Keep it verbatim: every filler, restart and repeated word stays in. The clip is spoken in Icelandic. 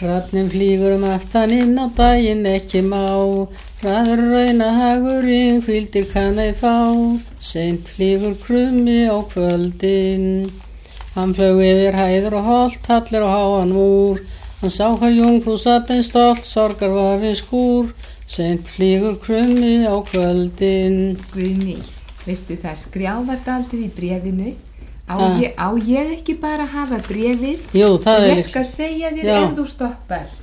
Hrafninn flýgur um aftan inn á daginn ekki má, hraður raunahagurinn hvíldir kann ei fá, seint flýgur krummi á kvöldin. Hann flaug yfir hæður og holt, hallir á háan múr, hann sá hvað jungfrú satt eins stolt, sorgar vafinn skúr, seint flýgur krummi á kvöldin. Guðný, veistu það skrjáfar daldið í bréfinu? Á ég, á ég ekki bara að hafa bréfið? Jú, það og er... ég skal segja þér Já. ef þú stoppar.